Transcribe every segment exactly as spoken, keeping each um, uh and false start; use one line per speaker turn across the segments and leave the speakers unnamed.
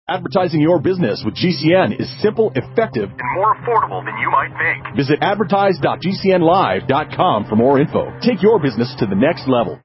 Advertising your business with G C N is simple, effective,
and more affordable than you might think.
Visit advertise dot g c n live dot com for more info. Take your business to the next level.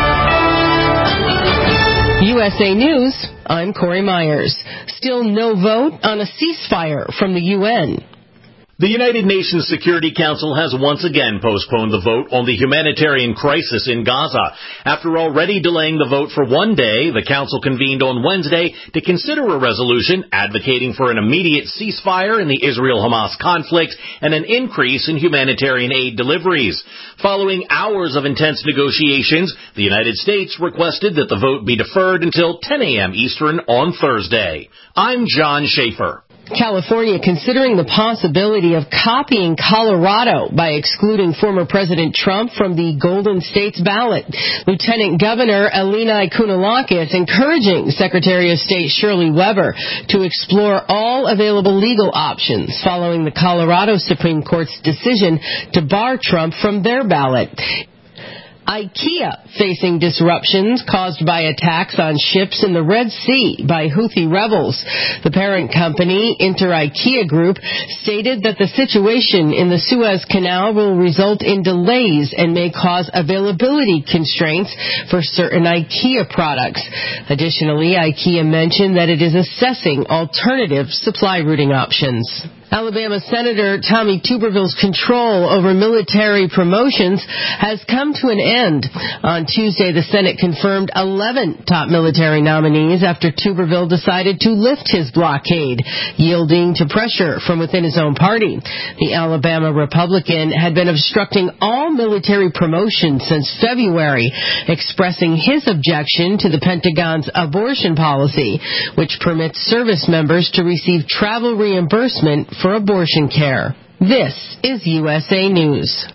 U S A News, I'm Corey Myers. Still no vote on a ceasefire from the U N.
The United Nations Security Council has once again postponed the vote on the humanitarian crisis in Gaza. After already delaying the vote for one day, the Council convened on Wednesday to consider a resolution advocating for an immediate ceasefire in the Israel-Hamas conflict and an increase in humanitarian aid deliveries. Following hours of intense negotiations, the United States requested that the vote be deferred until ten a.m. Eastern on Thursday. I'm John Schaefer.
California considering the possibility of copying Colorado by excluding former President Trump from the Golden States ballot. Lieutenant Governor Eleni Kounalakis encouraging Secretary of State Shirley Weber to explore all available legal options following the Colorado Supreme Court's decision to bar Trump from their ballot. IKEA facing disruptions caused by attacks on ships in the Red Sea by Houthi rebels. The parent company, Inter IKEA Group, stated that the situation in the Suez Canal will result in delays and may cause availability constraints for certain IKEA products. Additionally, IKEA mentioned that it is assessing alternative supply routing options. Alabama Senator Tommy Tuberville's control over military promotions has come to an end. On Tuesday, the Senate confirmed eleven top military nominees after Tuberville decided to lift his blockade, yielding to pressure from within his own party. The Alabama Republican had been obstructing all military promotions since February, expressing his objection to the Pentagon's abortion policy, which permits service members to receive travel reimbursement for abortion care. This is U S A News.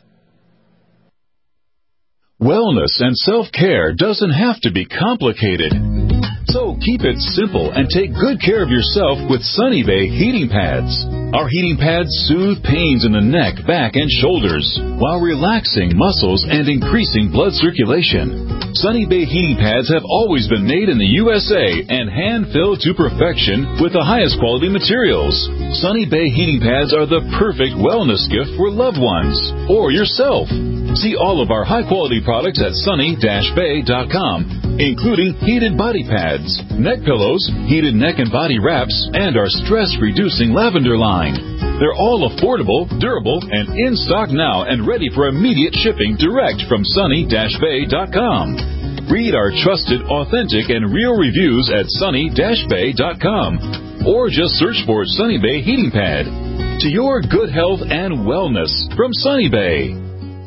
Wellness and self-care doesn't have to be complicated. So keep it simple and take good care of yourself with Sunny Bay heating pads. Our heating pads soothe pains in the neck, back, and shoulders while relaxing muscles and increasing blood circulation. Sunny Bay heating pads have always been made in the U S A and hand-filled to perfection with the highest quality materials. Sunny Bay heating pads are the perfect wellness gift for loved ones or yourself. See all of our high-quality products at sunny dash bay dot com, including heated body pads, neck pillows, heated neck and body wraps, and our stress-reducing lavender line. They're all affordable, durable, and in stock now and ready for immediate shipping direct from sunny dash bay dot com. Read our trusted, authentic, and real reviews at sunny dash bay dot com or just search for Sunny Bay Heating Pad. To your good health and wellness from Sunny Bay.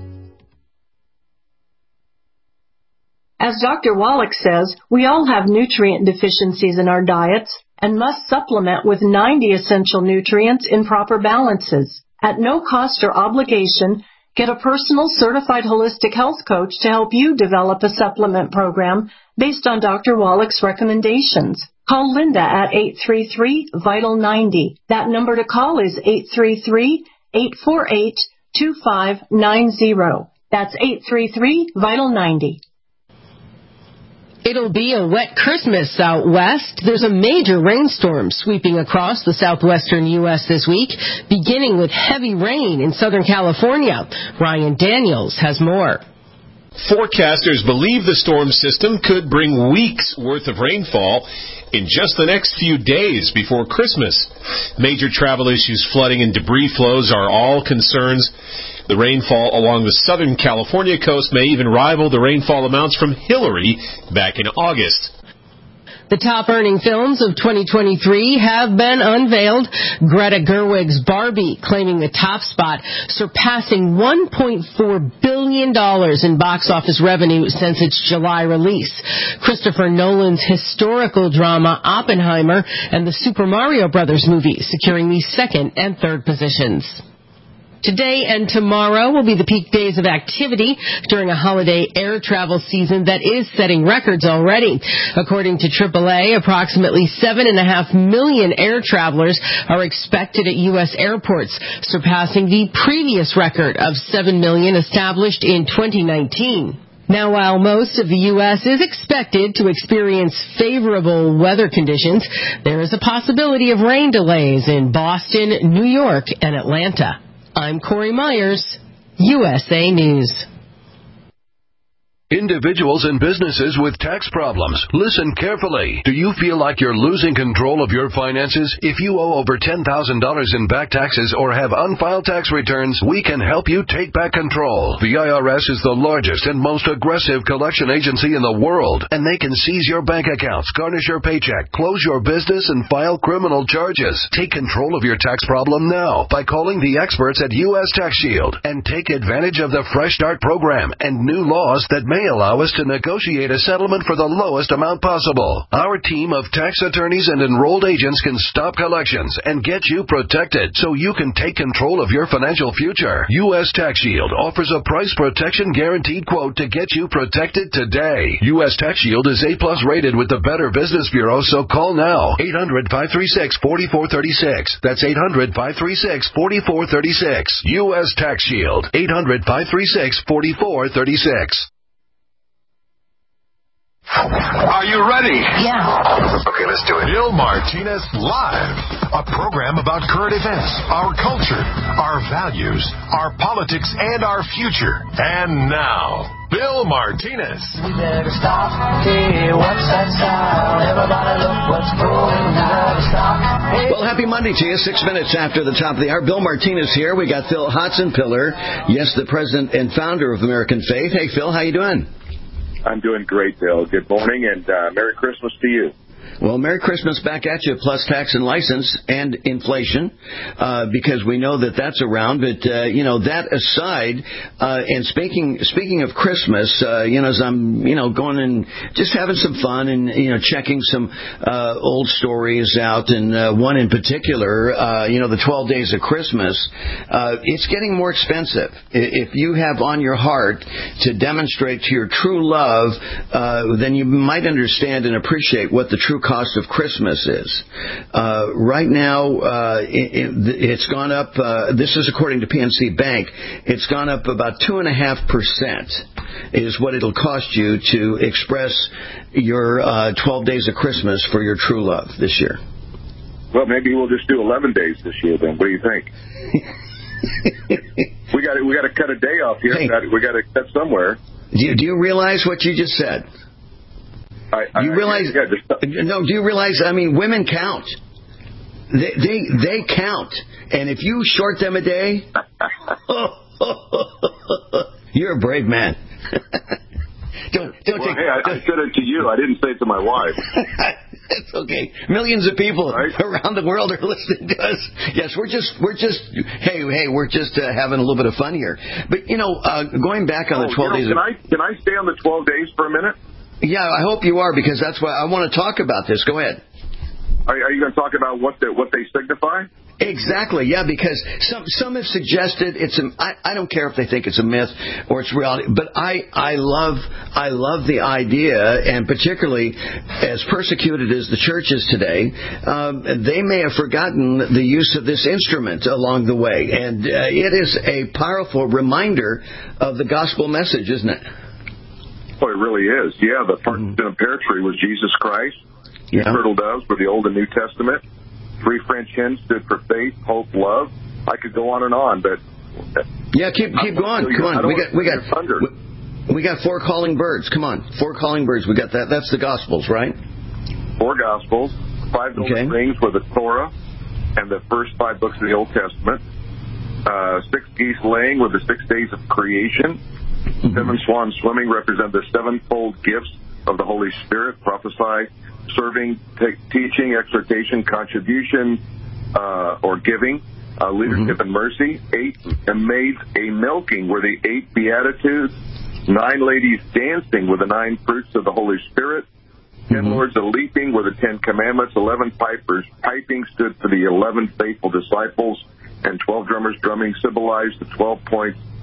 As Doctor Wallach says, we all have nutrient deficiencies in our diets and must supplement with ninety essential nutrients in proper balances. At no cost or obligation, get a personal certified holistic health coach to help you develop a supplement program based on Doctor Wallach's recommendations. Call Linda at eight three three, vital ninety. That number to call is eight three three, eight four eight, two five nine zero. That's eight three three, vital ninety.
It'll be a wet Christmas out west. There's a major rainstorm sweeping across the southwestern U S this week, beginning with heavy rain in Southern California. Ryan Daniels has more.
Forecasters believe the storm system could bring weeks' worth of rainfall in just the next few days before Christmas. Major travel issues, flooding, and debris flows are all concerns. The rainfall along the Southern California coast may even rival the rainfall amounts from Hillary back in August.
The top-earning films of twenty twenty-three have been unveiled. Greta Gerwig's Barbie claiming the top spot, surpassing one point four billion dollars in box office revenue since its July release. Christopher Nolan's historical drama Oppenheimer and the Super Mario Brothers movie securing the second and third positions. Today and tomorrow will be the peak days of activity during a holiday air travel season that is setting records already. According to triple A, approximately seven and a half million air travelers are expected at U S airports, surpassing the previous record of seven million established in twenty nineteen. Now, while most of the U S is expected to experience favorable weather conditions, there is a possibility of rain delays in Boston, New York, and Atlanta. I'm Corey Myers, U S A News.
Individuals and businesses with tax problems, listen carefully. Do you feel like you're losing control of your finances? If you owe over ten thousand dollars in back taxes or have unfiled tax returns, we can help you take back control. The I R S is the largest and most aggressive collection agency in the world, and they can seize your bank accounts, garnish your paycheck, close your business, and file criminal charges. Take control of your tax problem now by calling the experts at U S Tax Shield and take advantage of the Fresh Start program and new laws that may allow us to negotiate a settlement for the lowest amount possible. Our team of tax attorneys and enrolled agents can stop collections and get you protected so you can take control of your financial future. U S Tax Shield offers a price protection guaranteed quote to get you protected today. U S Tax Shield is A plus rated with the Better Business Bureau, so call now. eight hundred, five three six, four four three six. That's eight hundred, five three six, four four three six. U S Tax Shield. eight hundred, five three six, four four three six.
Are you ready?
Yeah.
Okay, let's do it.
Bill Martinez Live, a program about current events, our culture, our values, our politics, and our future. And now, Bill Martinez.
We better stop. Hey, what's that sound? Everybody look what's going down. Stop. Hey.
Well, happy Monday to you. Six minutes after the top of the hour. Bill Martinez here. We got Phil Hotson-Pillar. Yes, the president and founder of American Faith. Hey, Phil, how you doing?
I'm doing great, Bill. Good morning, and uh, Merry Christmas to you.
Well, Merry Christmas back at you, plus tax and license and inflation, uh, because we know that that's around. But, uh, you know, that aside, uh, and speaking speaking of Christmas, uh, you know, as I'm, you know, going and just having some fun and, you know, checking some uh, old stories out, and uh, one in particular, uh, you know, the twelve Days of Christmas, uh, it's getting more expensive. If you have on your heart to demonstrate to your true love, uh, then you might understand and appreciate what the true cost of Christmas is. Uh, right now, uh, it, it's gone up, uh, this is according to P N C Bank, it's gone up about two point five percent is what it'll cost you to express your uh, twelve Days of Christmas for your true love this year.
Well, maybe we'll just do eleven days this year then. What do you think? we got we got to cut a day off here. Hey, we got to cut somewhere.
Do you, do you realize what you just said?
I, I,
do you realize?
I, yeah, just,
no. Do you realize? I mean, women count. They they they count, and if you short them a day, you're a brave man. don't don't
well,
take.
Hey, I,
don't,
I said it to you. I didn't say it to my wife.
It's okay. Millions of people
right?
around the world are listening to us. Yes, we're just we're just hey hey we're just uh, having a little bit of fun here. But you know, uh, going back on
oh,
the twelve
you know,
days.
Can
of,
I can I stay on the twelve days for a minute?
Yeah, I hope you are, because that's why I want to talk about this. Go ahead.
Are, are you going to talk about what the, what they signify?
Exactly, yeah, because some some have suggested it's a, I, I don't care if they think it's a myth or it's reality, but I, I love I love the idea, and particularly as persecuted as the church is today, um, they may have forgotten the use of this instrument along the way, and uh, it is a powerful reminder of the gospel message, isn't it?
Oh, it really is. Yeah, the first mm-hmm. in a pear tree was Jesus Christ.
Yeah.
Turtle doves were the Old and New Testament. Three French hens stood for faith, hope, love. I could go on and on, but
yeah, keep keep going. Come on, we got we got we, we got four calling birds. Come on, four calling birds. We got that. That's the Gospels, right?
Four Gospels. Five golden
okay.
rings were the Torah and the first five books of the Old Testament. Uh, six geese laying were the six days of creation. Mm-hmm. Seven swans swimming represent the sevenfold gifts of the Holy Spirit: prophesy, serving, te- teaching, exhortation, contribution, uh, or giving, uh, leadership, mm-hmm. and mercy. Eight maids a milking were the eight beatitudes. Nine ladies dancing were the nine fruits of the Holy Spirit. Ten mm-hmm. lords a leaping were the Ten Commandments. Eleven pipers piping stood for the eleven faithful disciples, and twelve drummers drumming symbolized the twelve points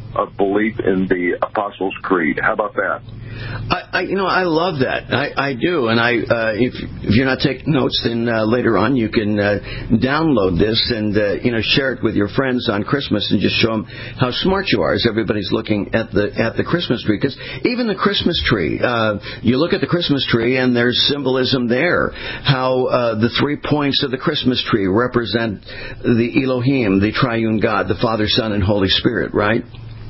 of belief in the Apostles' Creed. How about that?
I, I, you know, I love that. I, I do, and I, uh, if, if you're not taking notes, then uh, later on you can uh, download this and uh, you know share it with your friends on Christmas and just show them how smart you are as everybody's looking at the at the Christmas tree. Because even the Christmas tree, uh, you look at the Christmas tree and there's symbolism there. How uh, the three points of the Christmas tree represent the Elohim, the Triune God, the Father, Son, and Holy Spirit, right?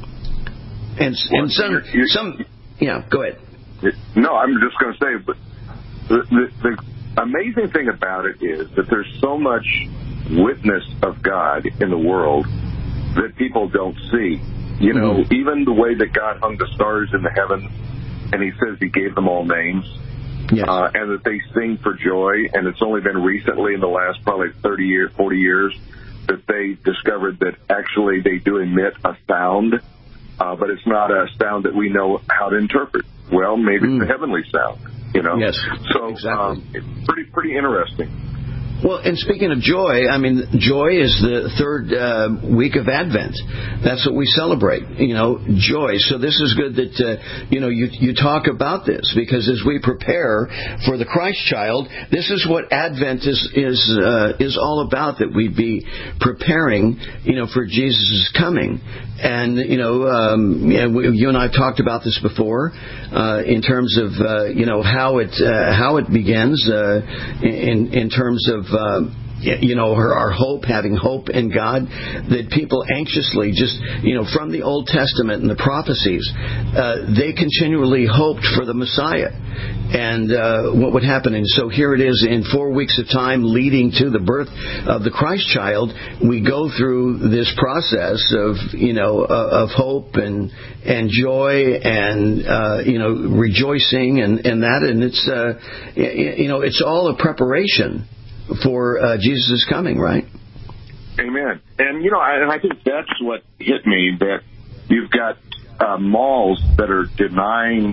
And,
well,
and some
you're, you're,
some. Yeah, go ahead.
No, I'm just going to say, but the, the, the amazing thing about it is that there's so much witness of God in the world that people don't see. You know, mm-hmm. even the way that God hung the stars in the heavens, and he says he gave them all names,
yes.
uh, and that they sing for joy, and it's only been recently in the last probably thirty years, forty years, that they discovered that actually they do emit a sound. Uh, but it's not a sound that we know how to interpret. Well, maybe mm. it's a heavenly sound, you know?
Yes,
so,
exactly.
um, it's pretty, pretty interesting.
Well, and speaking of joy, I mean, joy is the third uh, week of Advent. That's what we celebrate, you know, joy. So this is good that, uh, you know, you, you talk about this, because as we prepare for the Christ child, this is what Advent is is uh, is all about, that we be preparing, you know, for Jesus' coming. And, you know, um, yeah, we, you and I have talked about this before uh, in terms of, uh, you know, how it uh, how it begins uh, in in terms of, uh, you know, our, our hope, having hope in God, that people anxiously just, you know, from the Old Testament and the prophecies, uh, they continually hoped for the Messiah and uh, what would happen. And so here it is, in four weeks of time leading to the birth of the Christ child, we go through this process of, you know, uh, of hope and and joy and, uh, you know, rejoicing and, and that. And it's, uh, you know, it's all a preparation for uh, Jesus' coming, right?
Amen. And, you know, I, and I think that's what hit me, that you've got uh, malls that are denying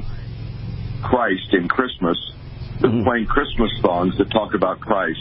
Christ in Christmas, mm-hmm. playing Christmas songs that talk about Christ.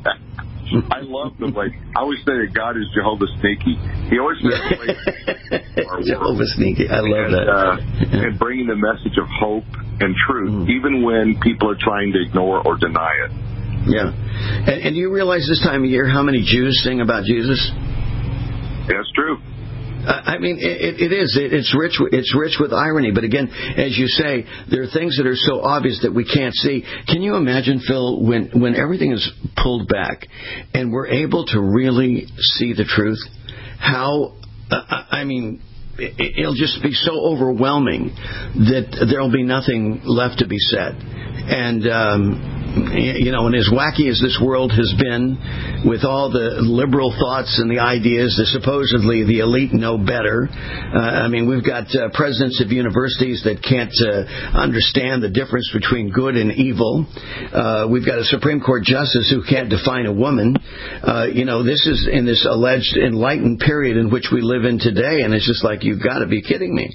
I love the way, I always say that God is Jehovah Sneaky. He always says our
Jehovah Sneaky. I love
and,
that.
Uh, yeah. And bringing the message of hope and truth, mm-hmm. even when people are trying to ignore or deny it.
Yeah. And, and do you realize this time of year how many Jews sing about Jesus?
That's true.
Uh, I mean, it, it is. It, it's rich. It's rich with irony. But again, as you say, there are things that are so obvious that we can't see. Can you imagine, Phil, when when everything is pulled back and we're able to really see the truth? How? Uh, I mean, it, it'll just be so overwhelming that there will be nothing left to be said. And um, you know, and as wacky as this world has been, with all the liberal thoughts and the ideas that supposedly the elite know better, uh, I mean, we've got uh, presidents of universities that can't uh, understand the difference between good and evil. Uh, we've got a Supreme Court justice who can't define a woman. Uh, you know, this is in this alleged enlightened period in which we live in today, and it's just like, you've got to be kidding me.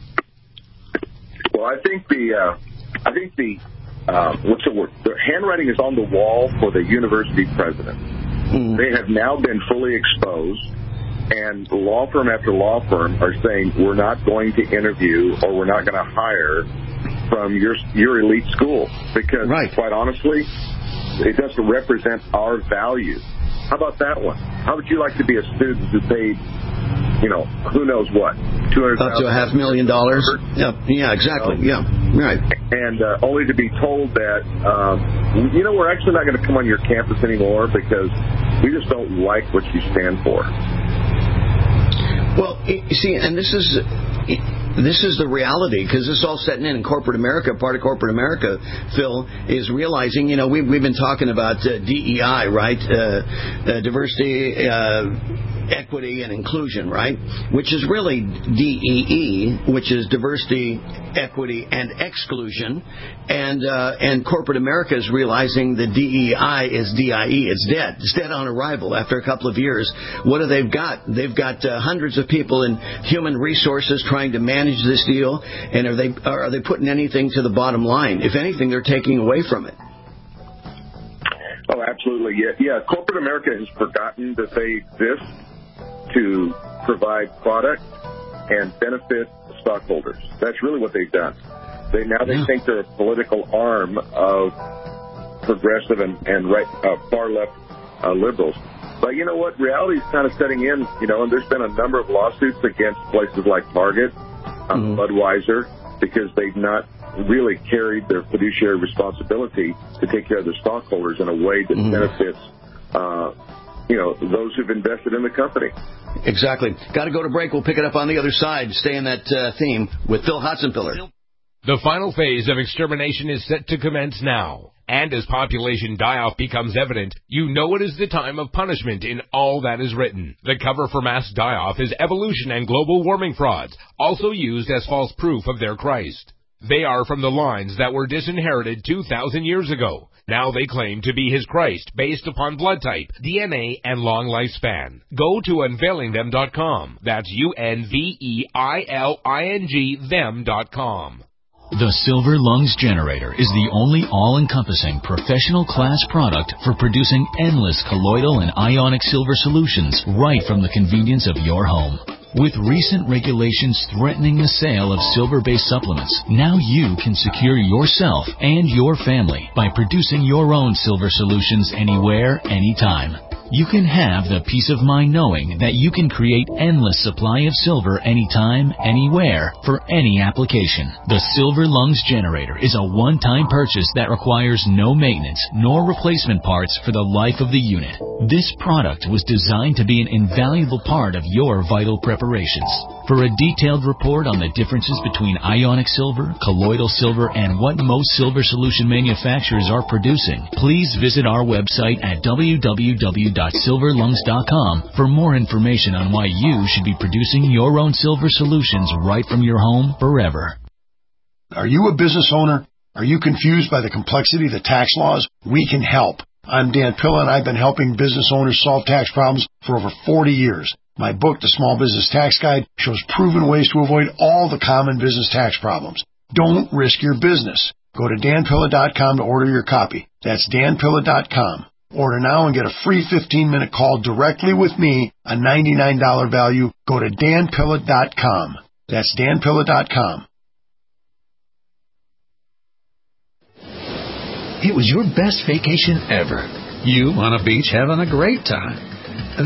Well, I think the, uh, I think the. Uh, what's the word? The handwriting is on the wall for the university president. Mm. They have now been fully exposed, and law firm after law firm are saying, we're not going to interview or we're not going to hire from your your elite school because,
right.
quite honestly, it doesn't represent our values. How about that one? How would you like to be a student who paid, you know, who knows what, two hundred thousand
dollars up to a half million dollars? Yeah, yeah, exactly. You know? Yeah, right.
And uh, only to be told that, um, you know, we're actually not going to come on your campus anymore because we just don't like what you stand for.
Well, you see, and this is this is the reality, because this is all setting in in corporate America. Part of corporate America, Phil, is realizing, you know, we've, we've been talking about uh, D E I, right? Uh, uh, diversity, uh, equity, and inclusion, right? Which is really D E E, which is diversity, equity, and exclusion. And uh, and corporate America is realizing that D E I is D I E. It's dead. It's dead on arrival after a couple of years. What have they got? They've got uh, hundreds of people in human resources trying to manage this deal, and are they are they putting anything to the bottom line? If anything, they're taking away from it.
Oh, absolutely. Yeah, yeah. Corporate America has forgotten that they exist to provide product and benefit stockholders. That's really what they've done. They now they think they're a political arm of progressive and, and right uh, far left uh, liberals. But you know what? Reality is kind of setting in, you know, and there's been a number of lawsuits against places like Target, um, mm-hmm. Budweiser, because they've not really carried their fiduciary responsibility to take care of their stockholders in a way that mm-hmm. benefits, uh, you know, those who've invested in the company.
Exactly. Got to go to break. We'll pick it up on the other side. Stay in that uh, theme with Phil Hotzenpiller.
The final phase of extermination is set to commence now. And as population die-off becomes evident, you know it is the time of punishment in all that is written. The cover for mass die-off is evolution and global warming frauds, also used as false proof of their Christ. They are from the lines that were disinherited two thousand years ago. Now they claim to be his Christ based upon blood type, D N A, and long lifespan. Go to unveiling them dot com. That's U N V E I L I N G them dot com.
The Silver Lungs Generator is the only all-encompassing professional class product for producing endless colloidal and ionic silver solutions right from the convenience of your home. With recent regulations threatening the sale of silver-based supplements, now you can secure yourself and your family by producing your own silver solutions anywhere, anytime. You can have the peace of mind knowing that you can create endless supply of silver anytime, anywhere, for any application. The Silver Lungs Generator is a one-time purchase that requires no maintenance nor replacement parts for the life of the unit. This product was designed to be an invaluable part of your vital preparations. For a detailed report on the differences between ionic silver, colloidal silver, and what most silver solution manufacturers are producing, please visit our website at w w w dot silver lungs dot com for more information on why you should be producing your own silver solutions right from your home forever.
Are you a business owner? Are you confused by the complexity of the tax laws? We can help. I'm Dan Pilla, and I've been helping business owners solve tax problems for over forty years. My book, The Small Business Tax Guide, shows proven ways to avoid all the common business tax problems. Don't risk your business. Go to dan pilla dot com to order your copy. That's dan pilla dot com. Order now and get a free fifteen-minute call directly with me, a ninety-nine dollars value. Go to dan pilla dot com. That's dan pilla dot com.
It was your best vacation ever. You on a beach having a great time.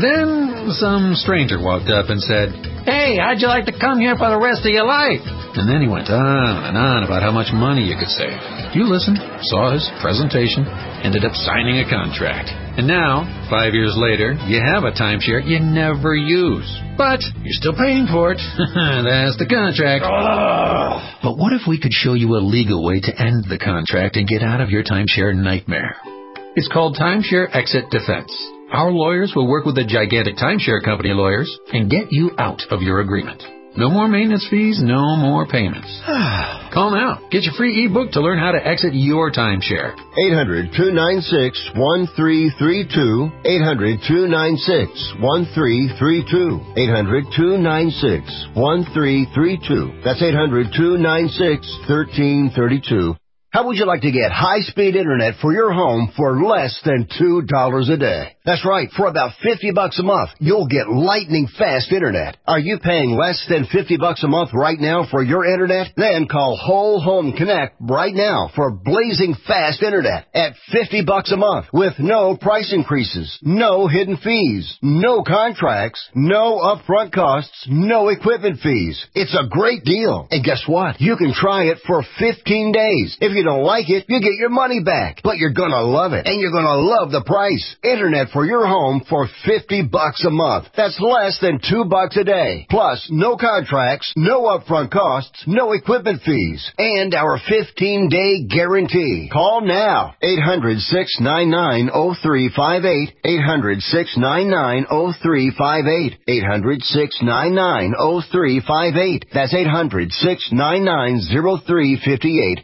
Then some stranger walked up and said, "Hey, how'd you like to come here for the rest of your life?" And then he went on and on about how much money you could save. You listened, saw his presentation, ended up signing a contract. And now, five years later, you have a timeshare you never use. But you're still paying for it. That's the contract. Oh. But what if we could show you a legal way to end the contract and get out of your timeshare nightmare? It's called Timeshare Exit Defense. Our lawyers will work with the gigantic timeshare company lawyers and get you out of your agreement. No more maintenance fees, no more payments. Call now. Get your free ebook to learn how to exit your timeshare.
eight hundred, two nine six, one three three two. eight hundred, two nine six, one three three two. eight hundred, two nine six, one three three two. That's eight hundred, two nine six, one three three two. How would you like to get high-speed internet for your home for less than two dollars a day? That's right. For about fifty bucks a month, you'll get lightning-fast internet. Are you paying less than fifty bucks a month right now for your internet? Then call Whole Home Connect right now for blazing fast internet at fifty bucks a month with no price increases, no hidden fees, no contracts, no upfront costs, no equipment fees. It's a great deal. And guess what? You can try it for fifteen days. If you don't like it, you get your money back. But you're gonna love it, and you're gonna love the price. Internet for your home for fifty bucks a month. That's less than two bucks a day. Plus, no contracts, no upfront costs, no equipment fees, and our fifteen-day guarantee. Call now. eight hundred, six nine nine, oh three five eight. eight hundred, six nine nine, oh three five eight. eight hundred, six nine nine, oh three five eight. That's eight hundred, six nine nine, oh three five eight.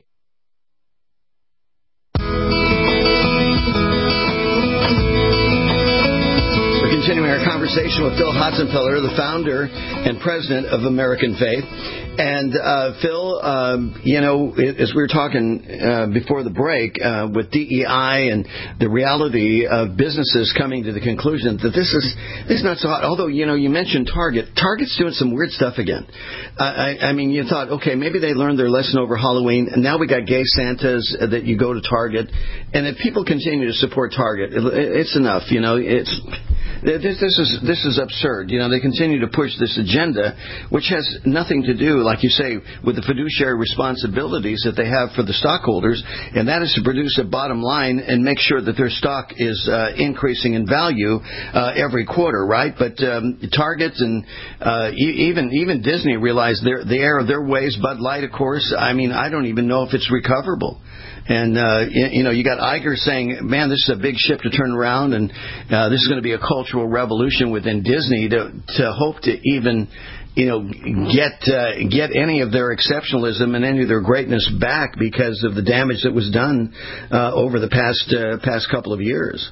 continuing our conversation with Phil Hotzenfeller, the founder and president of American Faith. And, uh, Phil, um, you know, as we were talking uh, before the break uh, with D E I and the reality of businesses coming to the conclusion that this is this is not so hot. Although, you know, you mentioned Target. Target's doing some weird stuff again. Uh, I, I mean, you thought, okay, maybe they learned their lesson over Halloween, and now we got gay Santas that you go to Target. And if people continue to support Target, it, it's enough. You know, it's this, this is this is absurd. You know, they continue to push this agenda, which has nothing to do, like you say, with the fiduciary responsibilities that they have for the stockholders, and that is to produce a bottom line and make sure that their stock is uh, increasing in value uh, every quarter, right? But um, Target and uh, e- even even Disney realize their, the error of their ways. Bud Light, of course. I mean, I don't even know if it's recoverable. And, uh, you, you know, you got Iger saying, man, this is a big ship to turn around, and uh, this is going to be a cultural revolution within Disney to, to hope to even, you know, get uh, get any of their exceptionalism and any of their greatness back because of the damage that was done uh, over the past uh, past couple of years.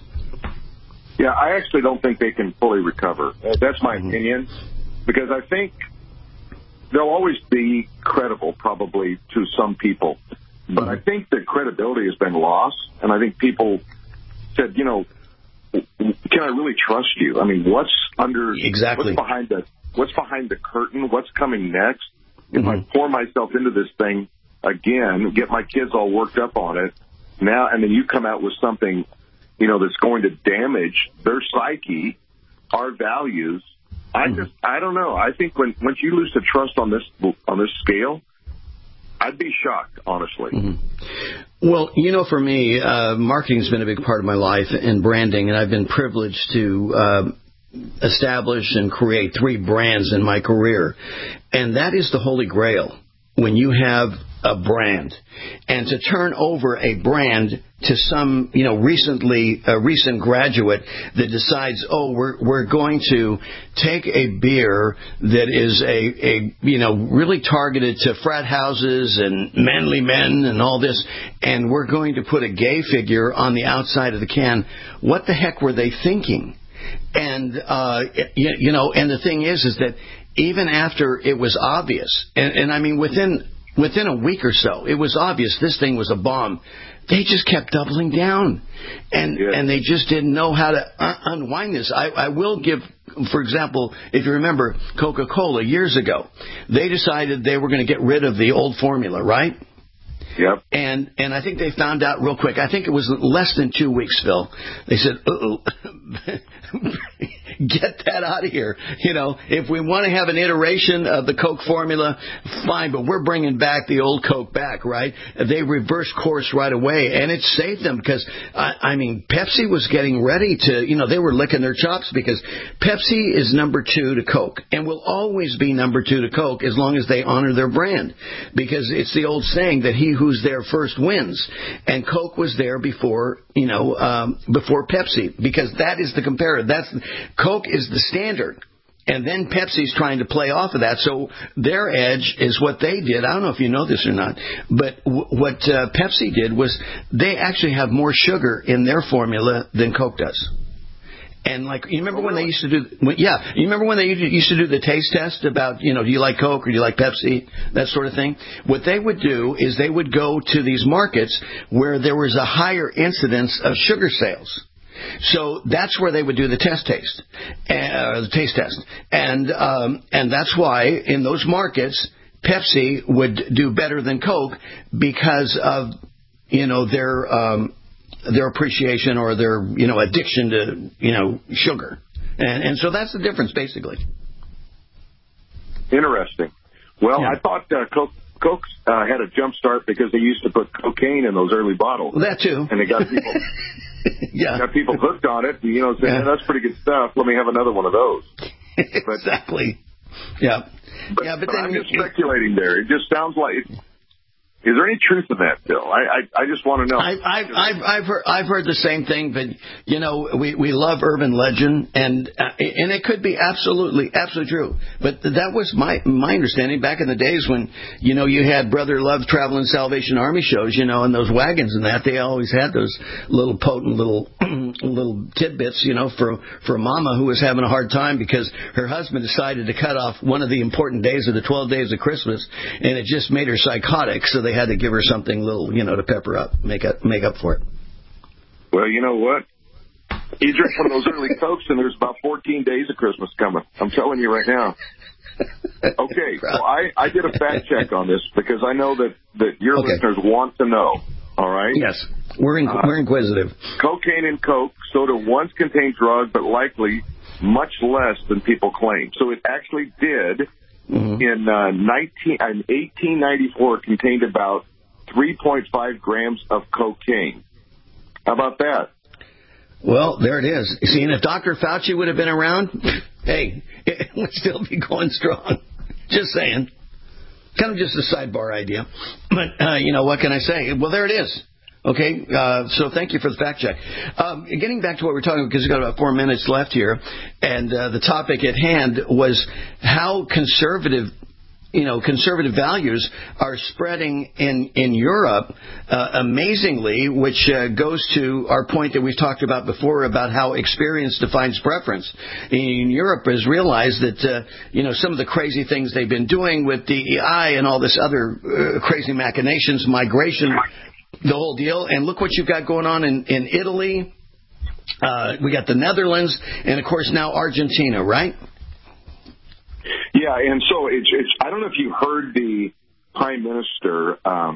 Yeah, I actually don't think they can fully recover. That's my mm-hmm. opinion, because I think they'll always be credible, probably, to some people. But I think the credibility has been lost, and I think people said, you know, can I really trust you? I mean, what's under,
exactly.
what's behind the, what's behind the curtain? What's coming next? If
Mm-hmm.
I pour myself into this thing again, get my kids all worked up on it now, and then you come out with something, you know, that's going to damage their psyche, our values. I
Mm-hmm.
just, I don't know. I think when once you lose the trust on this on this scale, I'd be shocked, honestly.
Mm-hmm. Well, you know, for me, uh, marketing's been a big part of my life and branding, and I've been privileged to uh, establish and create three brands in my career. And that is the Holy Grail when you have a brand. And to turn over a brand to some, you know, recently, a recent graduate that decides, oh, we're we're going to take a beer that is a, a, you know, really targeted to frat houses and manly men and all this, and we're going to put a gay figure on the outside of the can. What the heck were they thinking? And, uh, you, you know, and the thing is, is that even after it was obvious, and, and I mean, within within a week or so, it was obvious this thing was a bomb. They just kept doubling down, and yeah. and they just didn't know how to un- unwind this. I, I will give, for example, if you remember Coca-Cola years ago, they decided they were going to get rid of the old formula, right?
Yep.
And and I think they found out real quick. I think it was less than two weeks, Phil. They said, uh-oh, get that out of here. You know, if we want to have an iteration of the Coke formula, fine, but we're bringing back the old Coke back, right? They reversed course right away, and it saved them because, I, I mean, Pepsi was getting ready to, you know, they were licking their chops because Pepsi is number two to Coke and will always be number two to Coke as long as they honor their brand, because it's the old saying that he who's there first wins, and Coke was there before, you know, um, before Pepsi, because that is the comparator. That's Coke is the standard, and then Pepsi's trying to play off of that. So their edge is what they did. I don't know if you know this or not, but w- what uh, Pepsi did was they actually have more sugar in their formula than Coke does. And like, you remember when they used to do, when, yeah, you remember when they used to do the taste test about, you know, do you like Coke or do you like Pepsi, that sort of thing? What they would do is they would go to these markets where there was a higher incidence of sugar sales. So that's where they would do the test taste, uh, the taste test, and um, and that's why in those markets Pepsi would do better than Coke because of, you know, their um, their appreciation or their, you know, addiction to, you know, sugar, and and so that's the difference basically.
Interesting. Well,
yeah.
I thought uh, Coke. Coke uh, had a jump start because they used to put cocaine in those early bottles.
Well, that too.
And they got people,
yeah.
got people hooked on it. You know, saying,
yeah.
hey, that's pretty good stuff. Let me have another one of those.
Exactly. But, yeah.
But,
yeah, but,
but
then,
I'm just speculating there. It just sounds like. Is there any truth in that, Bill? I I, I just want to know.
I, I've I've I've heard I've heard the same thing, but you know, we we love urban legend, and uh, and it could be absolutely, absolutely true. But that was my my understanding back in the days when, you know, you had Brother Love Traveling Salvation Army shows, you know, and those wagons and that. They always had those little potent little little tidbits, you know, for for a mama who was having a hard time because her husband decided to cut off one of the important days of the twelve days of Christmas, and it just made her psychotic. So they had to give her something little, you know, to pepper up, make up make up for it.
Well, you know what? You drink one of those early Cokes, and there's about fourteen days of Christmas coming. I'm telling you right now. Okay, well, I, I did a fact check on this because I know that, that your okay. listeners want to know, all right?
Yes, we're, in, uh, we're inquisitive.
Cocaine and Coke, soda once contained drugs, but likely much less than people claim. So it actually did, mm-hmm. in, uh, nineteen, in eighteen ninety-four, it contained about three point five grams of cocaine. How about that?
Well, there it is. See, and if Doctor Fauci would have been around, hey, it would still be going strong. Just saying. Kind of just a sidebar idea. But, uh, you know, what can I say? Well, there it is. Okay, uh, so thank you for the fact check. Um, getting back to what we're talking about, because we've got about four minutes left here, and uh, the topic at hand was how conservative you know, conservative values are spreading in, in Europe, uh, amazingly, which uh, goes to our point that we've talked about before about how experience defines preference. In Europe has realized that, uh, you know, some of the crazy things they've been doing with D E I and all this other uh, crazy machinations, migration, the whole deal. And look what you've got going on in, in Italy. Uh, we got the Netherlands and, of course, now Argentina, right?
Yeah, and so it's, it's, I don't know if you heard the Prime Minister, um,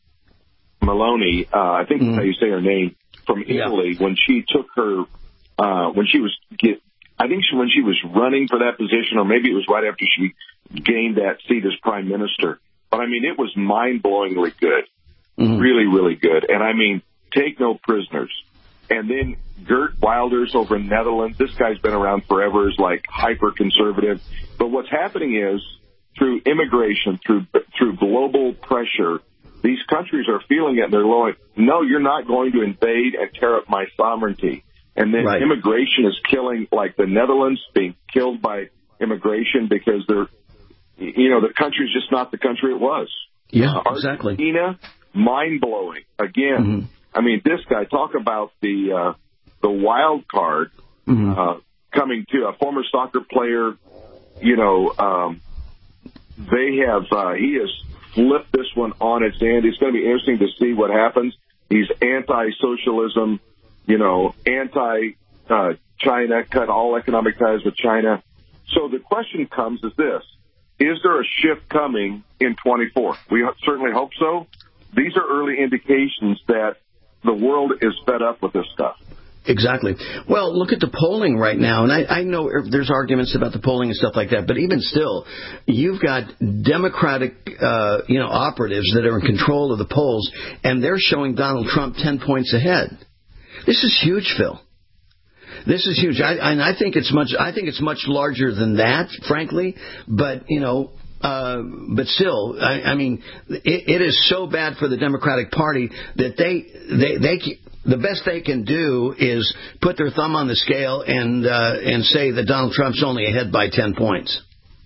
Meloni, uh, I think mm-hmm. that's how you say her name, from Italy, yeah. when she took her, uh, when she was, get, I think she, when she was running for that position, or maybe it was right after she gained that seat as Prime Minister. But, I mean, it was mind-blowingly good, mm-hmm. really, really good. And, I mean, take no prisoners. And then Geert Wilders over in Netherlands, this guy's been around forever, is like hyper-conservative. But what's happening is, through immigration, through through global pressure, these countries are feeling it, and they're going, no, you're not going to invade and tear up my sovereignty. And then right. immigration is killing, like the Netherlands being killed by immigration because they're, you know, the country's just not the country it was.
Yeah,
uh,
exactly.
Argentina, mind-blowing. Again, mm-hmm. I mean, this guy, talk about the uh, the wild card mm-hmm. uh, coming to a former soccer player. You know, um, they have, uh, he has flipped this one on its end. It's going to be interesting to see what happens. He's anti-socialism, you know, anti-China, uh, cut all economic ties with China. So the question comes is this: is there a shift coming in twenty-four? We certainly hope so. These are early indications that the world is fed up with this stuff.
Exactly. Well, look at the polling right now, and I, I know there's arguments about the polling and stuff like that, but even still, you've got Democratic, uh, you know, operatives that are in control of the polls, and they're showing Donald Trump ten points ahead. This is huge, Phil. This is huge, I, and I think it's much. I think it's much larger than that, frankly. But you know. Uh, but still, I, I mean, it, it is so bad for the Democratic Party that they, they, they, the best they can do is put their thumb on the scale and uh, and say that Donald Trump's only ahead by ten points.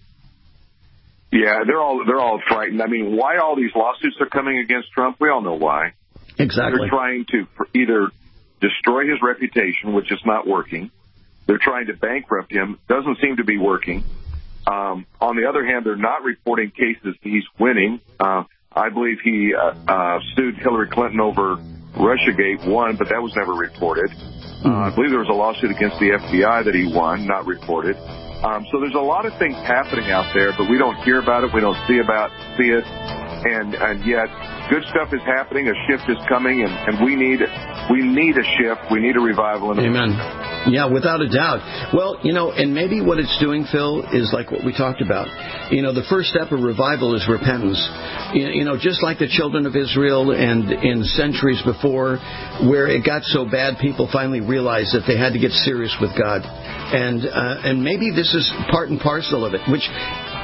Yeah, they're all they're all frightened. I mean, why all these lawsuits are coming against Trump? We all know why.
Exactly.
They're trying to either destroy his reputation, which is not working. They're trying to bankrupt him. Doesn't seem to be working. Um, on the other hand, they're not reporting cases he's winning. Uh, I believe he uh, uh, sued Hillary Clinton over Russiagate, won, but that was never reported. Uh, I believe there was a lawsuit against the F B I that he won, not reported. Um, so there's a lot of things happening out there, but we don't hear about it. We don't see about see it, and and yet good stuff is happening. A shift is coming, and, and we need we need a shift. We need a revival. In
Amen. Yeah, without a doubt. Well, you know, and maybe what it's doing, Phil, is like what we talked about. You know, the first step of revival is repentance. You know, just like the children of Israel and in centuries before, where it got so bad, people finally realized that they had to get serious with God. And uh, and maybe this is part and parcel of it, which,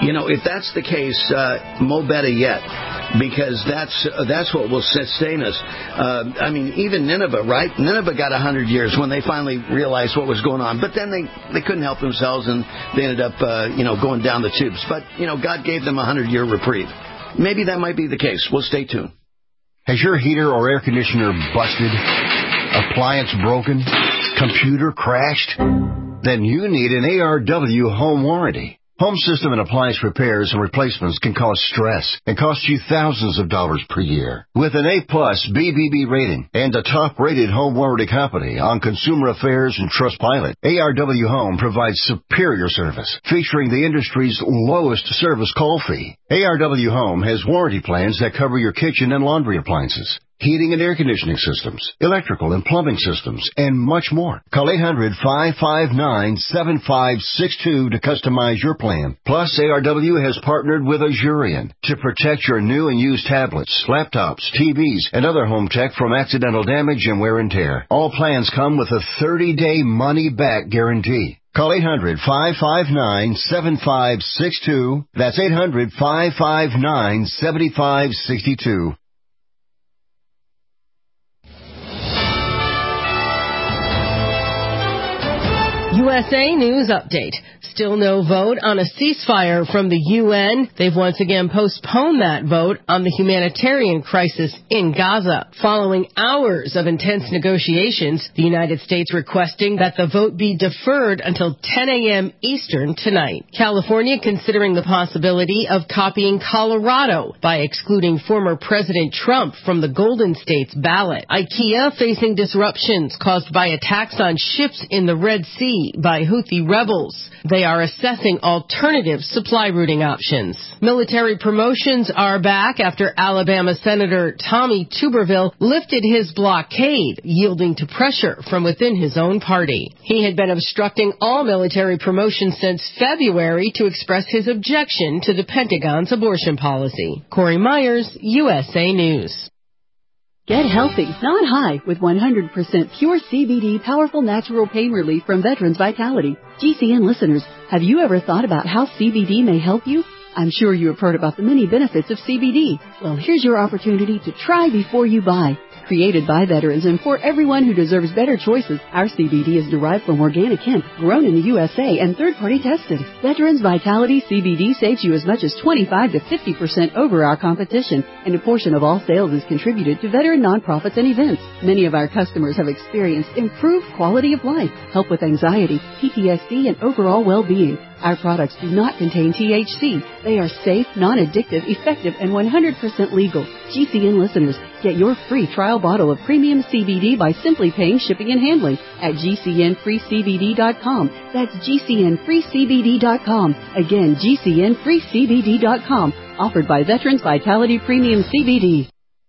you know, if that's the case, uh, mo better yet, because that's uh, that's what will sustain us. Uh, I mean, even Nineveh, right? Nineveh got a hundred years when they finally realized what was going on, but then they, they couldn't help themselves and they ended up, uh, you know, going down the tubes. But, you know, God gave them a hundred-year reprieve. Maybe that might be the case. We'll stay tuned.
Has your heater or air conditioner busted? Appliance broken? Computer crashed? Then you need an A R W home warranty. Home system and appliance repairs and replacements can cause stress and cost you thousands of dollars per year. With an A-plus B B B rating and a top-rated home warranty company on Consumer Affairs and Trustpilot, A R W Home provides superior service, featuring the industry's lowest service call fee. A R W Home has warranty plans that cover your kitchen and laundry appliances, heating and air conditioning systems, electrical and plumbing systems, and much more. Call eight hundred, five five nine, seven five six two to customize your plan. Plus, A R W has partnered with Azurion to protect your new and used tablets, laptops, T Vs, and other home tech from accidental damage and wear and tear. All plans come with a thirty-day money-back guarantee. Call eight hundred, five five nine, seven five six two. That's eight hundred, five five nine, seven five six two.
U S A News Update. Still no vote on a ceasefire from the U N. They've once again postponed that vote on the humanitarian crisis in Gaza. Following hours of intense negotiations, the United States requesting that the vote be deferred until ten a.m. Eastern tonight. California considering the possibility of copying Colorado by excluding former President Trump from the Golden State's ballot. IKEA facing disruptions caused by attacks on ships in the Red Sea by Houthi rebels. They are assessing alternative supply routing options. Military promotions are back after Alabama Senator Tommy Tuberville lifted his blockade, yielding to pressure from within his own party. He had been obstructing all military promotions since February to express his objection to the Pentagon's abortion policy. Corey Myers, U S A News.
Get healthy, not high, with one hundred percent pure C B D powerful natural pain relief from Veterans Vitality. G C N listeners, have you ever thought about how C B D may help you? I'm sure you have heard about the many benefits of C B D. Well, here's your opportunity to try before you buy. Created by veterans and for everyone who deserves better choices, our C B D is derived from organic hemp, grown in the U S A and third-party tested. Veterans Vitality C B D saves you as much as twenty-five to fifty percent over our competition, and a portion of all sales is contributed to veteran nonprofits and events. Many of our customers have experienced improved quality of life, help with anxiety, P T S D, and overall well-being. Our products do not contain T H C. They are safe, non-addictive, effective, and one hundred percent legal. G C N listeners, get your free trial bottle of premium C B D by simply paying shipping and handling at G C N free C B D dot com. That's G C N free C B D dot com. Again, G C N free C B D dot com. Offered by Veterans Vitality Premium C B D.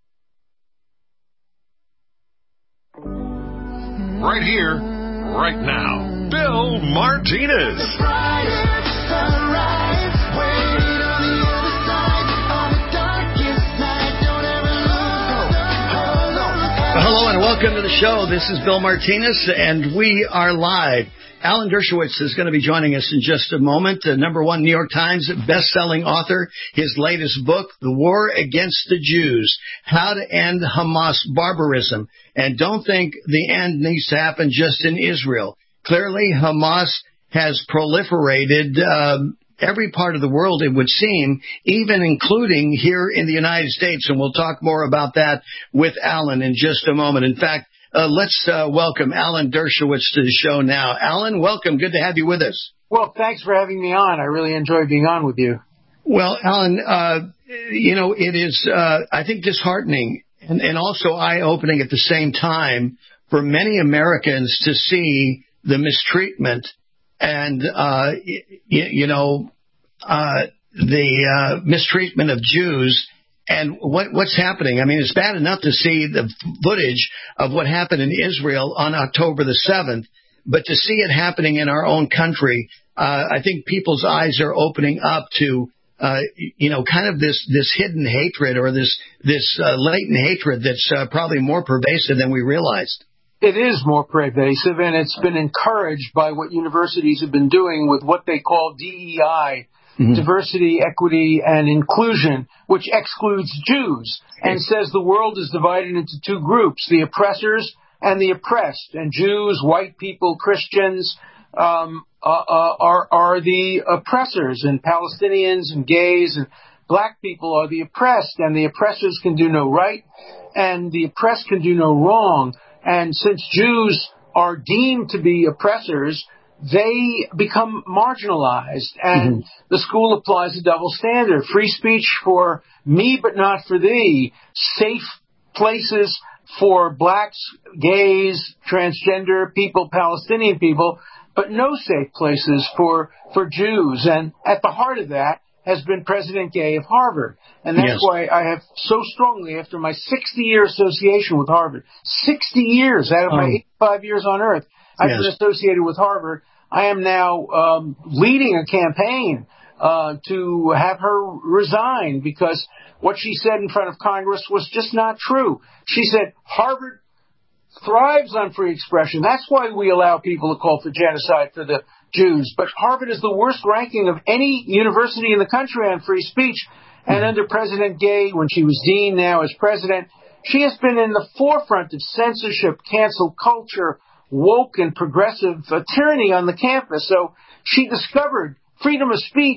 Right here, right now. Bill Martinez.
Hello and welcome to the show. This is Bill Martinez, and we are live. Alan Dershowitz is going to be joining us in just a moment. The number one New York Times best-selling author. His latest book, The War Against the Jews, How to End Hamas Barbarism. And don't think the end needs to happen just in Israel. Clearly, Hamas has proliferated um, every part of the world, it would seem, even including here in the United States. And we'll talk more about that with Alan in just a moment. In fact, uh, let's uh, welcome Alan Dershowitz to the show now. Alan, welcome. Good to have you with us.
Well, thanks for having me on. I really enjoy being on with you.
Well, Alan, uh, you know, it is, uh, I think, disheartening and, and also eye-opening at the same time for many Americans to see the mistreatment and, uh, you, you know, uh, the uh, mistreatment of Jews and what, what's happening. I mean, it's bad enough to see the footage of what happened in Israel on October the seventh, but to see it happening in our own country, uh, I think people's eyes are opening up to, uh, you know, kind of this, this hidden hatred or this, this uh, latent hatred that's uh, probably more pervasive than we realized.
It is more pervasive, and it's been encouraged by what universities have been doing with what they call D E I, mm-hmm. diversity, equity, and inclusion, which excludes Jews and says the world is divided into two groups, the oppressors and the oppressed. And Jews, white people, Christians um, uh, uh, are, are the oppressors, and Palestinians and gays and black people are the oppressed, and the oppressors can do no right, and the oppressed can do no wrong. And since Jews are deemed to be oppressors, they become marginalized, and mm-hmm. the school applies a double standard. Free speech for me, but not for thee. Safe places for blacks, gays, transgender people, Palestinian people, but no safe places for, for Jews. And at the heart of that has been President Gay of Harvard. And that's yes. why I have so strongly, after my sixty-year association with Harvard, sixty years out of oh. my eighty-five years on Earth, I've yes. been associated with Harvard. I am now um, leading a campaign uh, to have her resign because what she said in front of Congress was just not true. She said Harvard thrives on free expression. That's why we allow people to call for genocide for the Jews. But Harvard is the worst ranking of any university in the country on free speech. And under President Gay, when she was dean, now as president, she has been in the forefront of censorship, cancel culture, woke and progressive uh, tyranny on the campus. So she discovered freedom of speech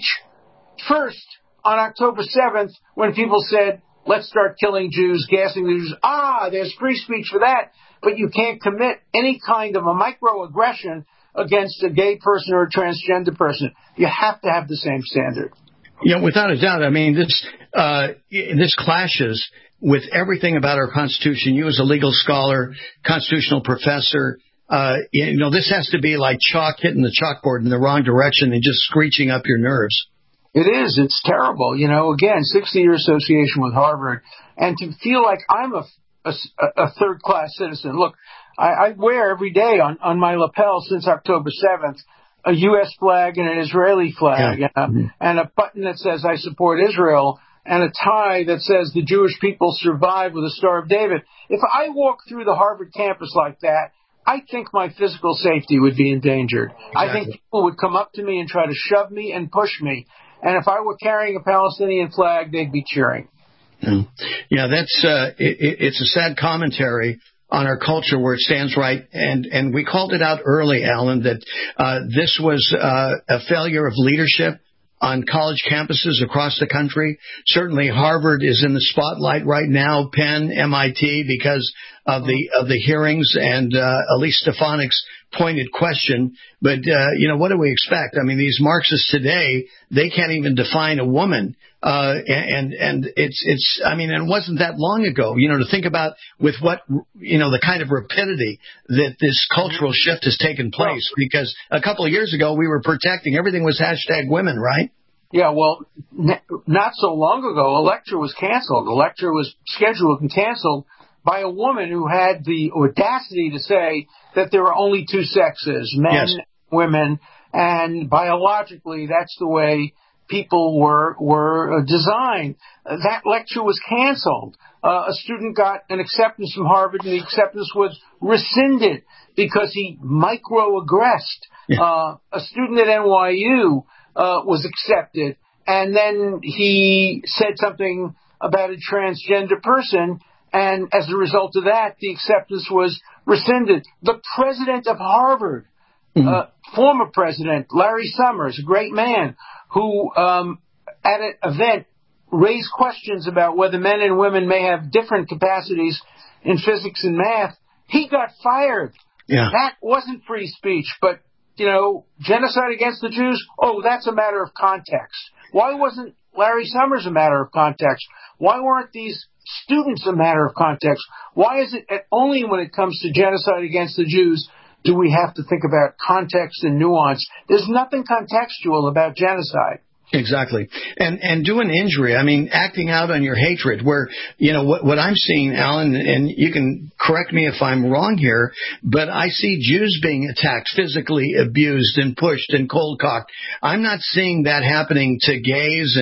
first on October seventh when people said, let's start killing Jews, gassing the Jews. Ah, there's free speech for that, but you can't commit any kind of a microaggression against a gay person or a transgender person. You have to have the same standard.
Yeah, without a doubt. I mean, this uh, this clashes with everything about our Constitution. You as a legal scholar, constitutional professor, uh, you know, this has to be like chalk hitting the chalkboard in the wrong direction and just screeching up your nerves.
It is. It's terrible. You know, again, sixty-year association with Harvard, and to feel like I'm a, a, a third-class citizen. Look, I, I wear every day on, on my lapel since October seventh a U S flag and an Israeli flag, yeah. uh, mm-hmm. and a button that says I support Israel, and a tie that says the Jewish people survive with a Star of David. If I walk through the Harvard campus like that, I think my physical safety would be endangered. Exactly. I think people would come up to me and try to shove me and push me. And if I were carrying a Palestinian flag, they'd be cheering.
Mm. Yeah, that's uh, it, it's a sad commentary on our culture where it stands right. And, and we called it out early, Alan, that uh, this was uh, a failure of leadership on college campuses across the country. Certainly Harvard is in the spotlight right now, Penn, M I T, because of the of the hearings and uh, Elise Stefanik's pointed question. But, uh, you know, what do we expect? I mean, these Marxists today, they can't even define a woman. Uh, and, and it's, it's, I mean, and it wasn't that long ago, you know, to think about with what, you know, the kind of rapidity that this cultural shift has taken place, because a couple of years ago we were protecting, everything was hashtag women, right?
Yeah, well, n- not so long ago, a lecture was canceled. A lecture was scheduled and canceled by a woman who had the audacity to say that there are only two sexes, men yes. and women, and biologically that's the way people were were designed. Uh, that lecture was canceled. Uh, a student got an acceptance from Harvard, and the acceptance was rescinded because he microaggressed. Yeah. Uh, a student at N Y U uh, was accepted, and then he said something about a transgender person, and as a result of that, the acceptance was rescinded. The president of Harvard, mm-hmm. uh, former president, Larry Summers, a great man, who um, at an event raised questions about whether men and women may have different capacities in physics and math, he got fired.
Yeah.
That wasn't free speech, but, you know, genocide against the Jews, oh, that's a matter of context. Why wasn't Larry Summers a matter of context? Why weren't these students a matter of context? Why is it only when it comes to genocide against the Jews do we have to think about context and nuance? There's nothing contextual about genocide.
Exactly. And and doing injury, I mean, acting out on your hatred, where, you know, what, what I'm seeing, Alan, and you can correct me if I'm wrong here, but I see Jews being attacked, physically abused and pushed and cold-cocked. I'm not seeing that happening to gays and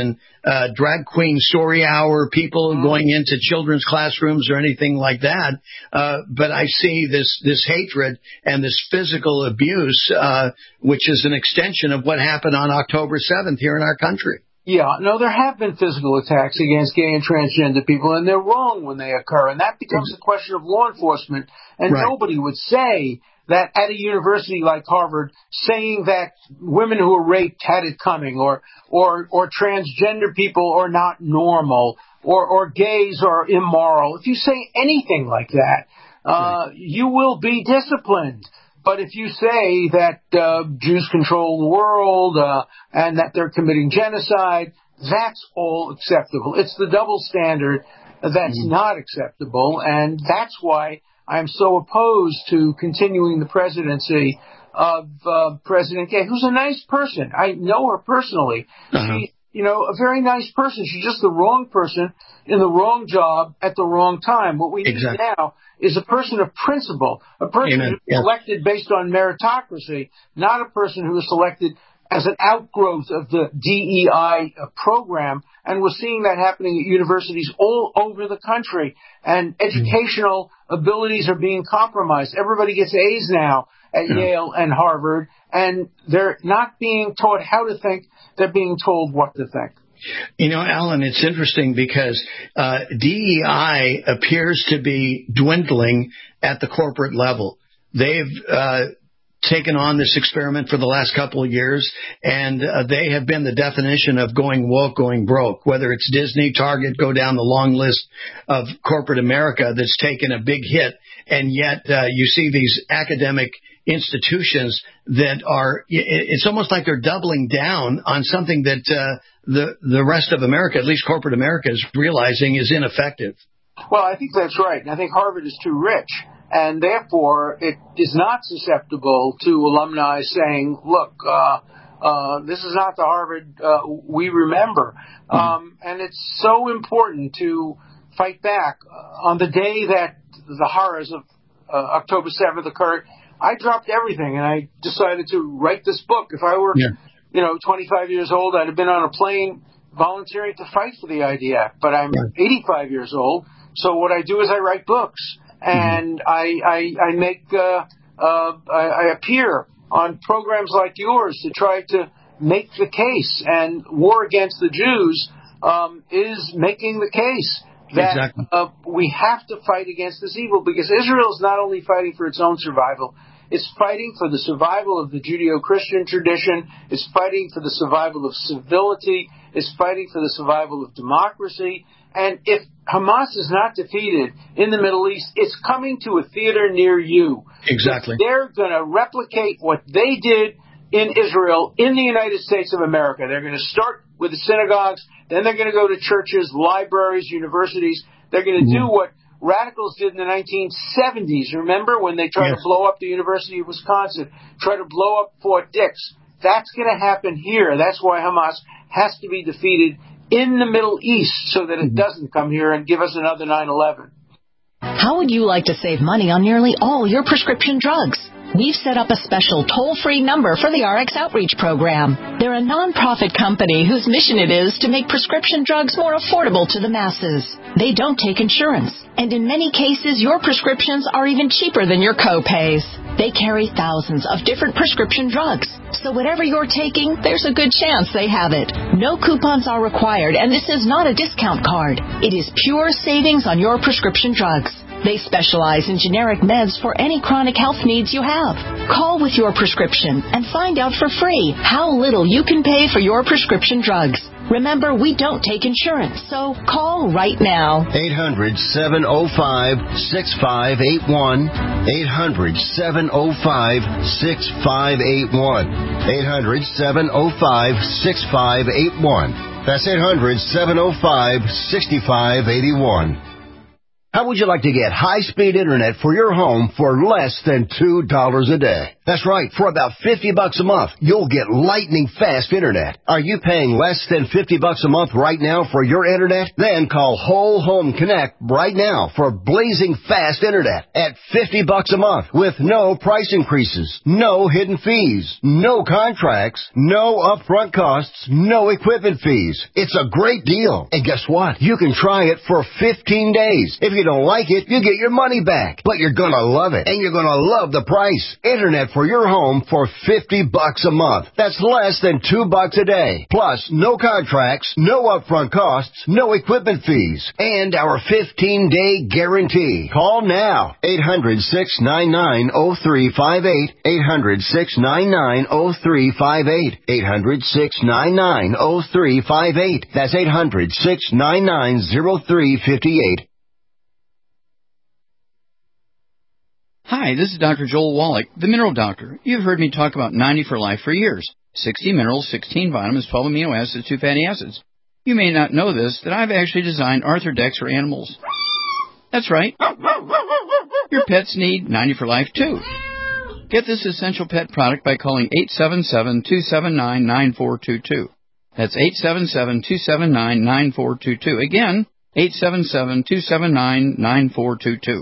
uh, drag queen story hour, people mm-hmm. going into children's classrooms or anything like that. Uh, but I see this, this hatred and this physical abuse, uh, which is an extension of what happened on October seventh here in our country.
Yeah, no, there have been physical attacks against gay and transgender people, and they're wrong when they occur, and that becomes a question of law enforcement, and right. nobody would say that at a university like Harvard, saying that women who are raped had it coming, or or or transgender people are not normal, or, or gays are immoral. If you say anything like that, uh, right. you will be disciplined. But if you say that uh, Jews control the world uh, and that they're committing genocide, that's all acceptable. It's the double standard that's mm-hmm. not acceptable, and that's why I'm so opposed to continuing the presidency of uh, President Gay, who's a nice person. I know her personally. Uh-huh. She, you know, a very nice person. She's just the wrong person in the wrong job at the wrong time. What we need exactly. now is a person of principle, a person Amen. who's yes. elected based on meritocracy, not a person who is selected as an outgrowth of the D E I program. And we're seeing that happening at universities all over the country. And educational mm-hmm. abilities are being compromised. Everybody gets A's now at yeah. Yale and Harvard, and they're not being taught how to think. They're being told what to think.
You know, Alan, it's interesting because uh, D E I appears to be dwindling at the corporate level. They've uh, taken on this experiment for the last couple of years, and uh, they have been the definition of going woke, going broke. Whether it's Disney, Target, go down the long list of corporate America that's taken a big hit, and yet uh, you see these academic institutions that are, it's almost like they're doubling down on something that uh, the the rest of America, at least corporate America, is realizing is ineffective.
Well, I think that's right. I think Harvard is too rich, and therefore it is not susceptible to alumni saying, look, uh, uh, this is not the Harvard uh, we remember. Mm-hmm. Um, and it's so important to fight back. Uh, on the day that the horrors of uh, October seventh occurred, I dropped everything, and I decided to write this book. If I were, yeah. you know, twenty-five years old, I'd have been on a plane volunteering to fight for the I D F. But I'm yeah. eighty-five years old, so what I do is I write books, and mm-hmm. I, I, I make, uh, uh, I, I appear on programs like yours to try to make the case. And War Against the Jews um, is making the case that exactly. uh, we have to fight against this evil, because Israel is not only fighting for its own survival, it's fighting for the survival of the Judeo-Christian tradition, it's fighting for the survival of civility, it's fighting for the survival of democracy. And if Hamas is not defeated in the Middle East, it's coming to a theater near you.
Exactly.
They're going to replicate what they did in Israel, in the United States of America. They're going to start with the synagogues, then they're going to go to churches, libraries, universities. They're going to mm-hmm. do what radicals did in the nineteen seventies. Remember when they tried yes. to blow up the University of Wisconsin, try to blow up Fort Dix? That's going to happen here. That's why Hamas has to be defeated in the Middle East so that it doesn't come here and give us another nine eleven.
How would you like to save money on nearly all your prescription drugs? We've set up a special toll-free number for the R X Outreach Program. They're a nonprofit company whose mission it is to make prescription drugs more affordable to the masses. They don't take insurance, and in many cases, your prescriptions are even cheaper than your co-pays. They carry thousands of different prescription drugs, so whatever you're taking, there's a good chance they have it. No coupons are required, and this is not a discount card. It is pure savings on your prescription drugs. They specialize in generic meds for any chronic health needs you have. Call with your prescription and find out for free how little you can pay for your prescription drugs. Remember, we don't take insurance, so call right now.
eight hundred, seven oh five, six five eight one. eight hundred, seven oh five, six five eight one. eight hundred, seven oh five, six five eight one. That's eight hundred, seven oh five, six five eight one. How would you like to get high-speed internet for your home for less than two dollars a day? That's right. For about fifty bucks a month, you'll get lightning fast internet. Are you paying less than fifty bucks a month right now for your internet? Then call Whole Home Connect right now for blazing fast internet at fifty bucks a month with no price increases, no hidden fees, no contracts, no upfront costs, no equipment fees. It's a great deal. And guess what? You can try it for fifteen days. If you don't like it, you get your money back. But you're gonna love it, and you're gonna love the price. Internet for your home for fifty bucks a month. That's less than two bucks a day. Plus, no contracts, no upfront costs, no equipment fees, and our fifteen-day guarantee. Call now. eight hundred, six nine nine, oh three five eight. eight hundred, six nine nine, oh three five eight. eight hundred, six nine nine, oh three five eight. That's eight hundred, six nine nine, oh three five eight.
Hi, this is Doctor Joel Wallach, the Mineral Doctor. You've heard me talk about ninety for Life for years. sixty minerals, sixteen vitamins, twelve amino acids, two fatty acids. You may not know this, that I've actually designed Arthrodex for animals. That's right. Your pets need ninety for Life, too. Get this essential pet product by calling eight seven seven, two seven nine, nine four two two. That's eight seven seven, two seven nine, nine four two two. Again, eight seven seven, two seven nine, nine four two two.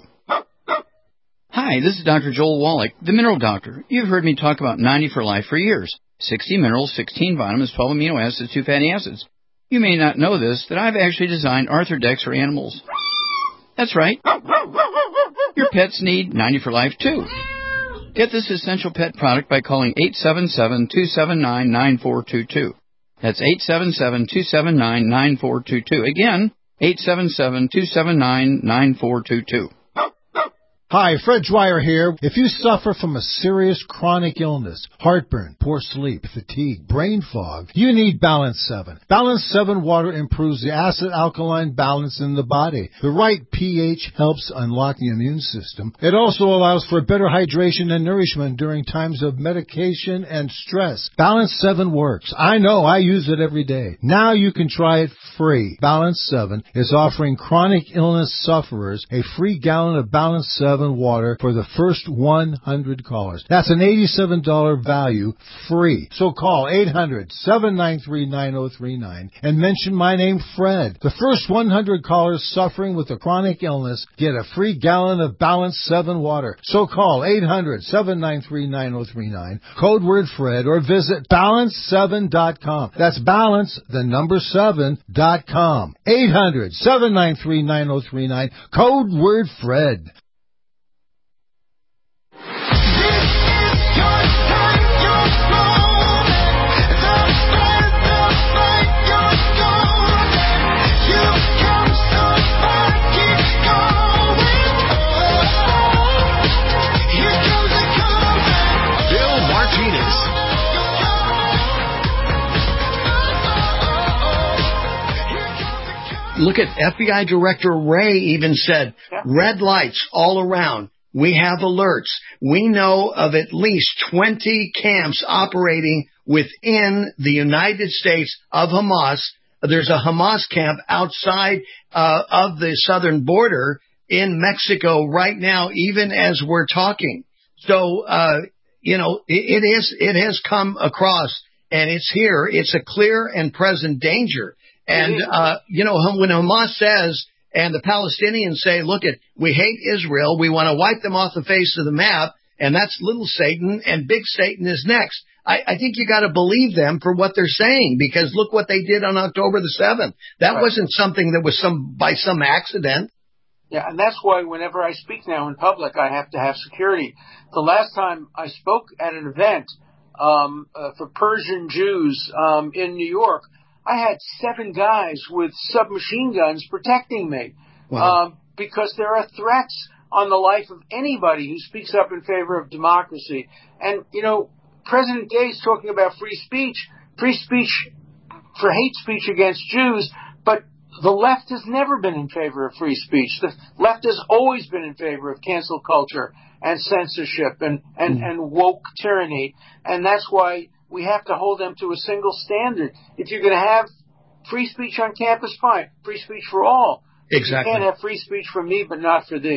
Hi, this is Doctor Joel Wallach, the Mineral Doctor. You've heard me talk about ninety for Life for years. sixty minerals, sixteen vitamins, twelve amino acids, two fatty acids. You may not know this, that I've actually designed Arthrodex for animals. That's right. Your pets need ninety for Life, too. Get this essential pet product by calling eight seven seven, two seven nine, nine four two two. That's eight seven seven, two seven nine, nine four two two. Again, eight seven seven, two seven nine, nine four two two.
Hi, Fred Dwyer here. If you suffer from a serious chronic illness, heartburn, poor sleep, fatigue, brain fog, you need Balance seven. Balance seven water improves the acid-alkaline balance in the body. The right pH helps unlock the immune system. It also allows for better hydration and nourishment during times of medication and stress. Balance seven works. I know, I use it every day. Now you can try it free. Balance seven is offering chronic illness sufferers a free gallon of Balance seven water for the first one hundred callers. That's an eighty-seven dollars value free. So call eight hundred, seven nine three, nine oh three nine and mention my name, Fred. The first one hundred callers suffering with a chronic illness get a free gallon of Balance seven water. So call eight hundred, seven nine three, nine oh three nine, code word Fred, or visit balance seven dot com. That's balance, the number seven dot com. eight hundred, seven nine three, nine oh three nine, code word Fred.
Look at F B I Director Wray even said, red lights all around. We have alerts. We know of at least twenty camps operating within the United States of Hamas. There's a Hamas camp outside uh, of the southern border in Mexico right now, even as we're talking. So, uh, you know, it, it is, it has come across, and it's here. It's a clear and present danger. And, uh, you know, when Hamas says, and the Palestinians say, look, it, we hate Israel, we want to wipe them off the face of the map, and that's little Satan, and big Satan is next. I, I think you got to believe them for what they're saying, because look what they did on October the seventh. That right. wasn't something that was some by some accident.
Yeah, and that's why whenever I speak now in public, I have to have security. The last time I spoke at an event um, uh, for Persian Jews um, in New York, I had seven guys with submachine guns protecting me. Wow. Um, because there are threats on the life of anybody who speaks up in favor of democracy. And, you know, President Gay's talking about free speech, free speech for hate speech against Jews, but the left has never been in favor of free speech. The left has always been in favor of cancel culture and censorship and, and, mm. and woke tyranny. And that's why we have to hold them to a single standard. If you're going to have free speech on campus, fine. Free speech for all.
Exactly.
You can't have free speech for me, but not for thee.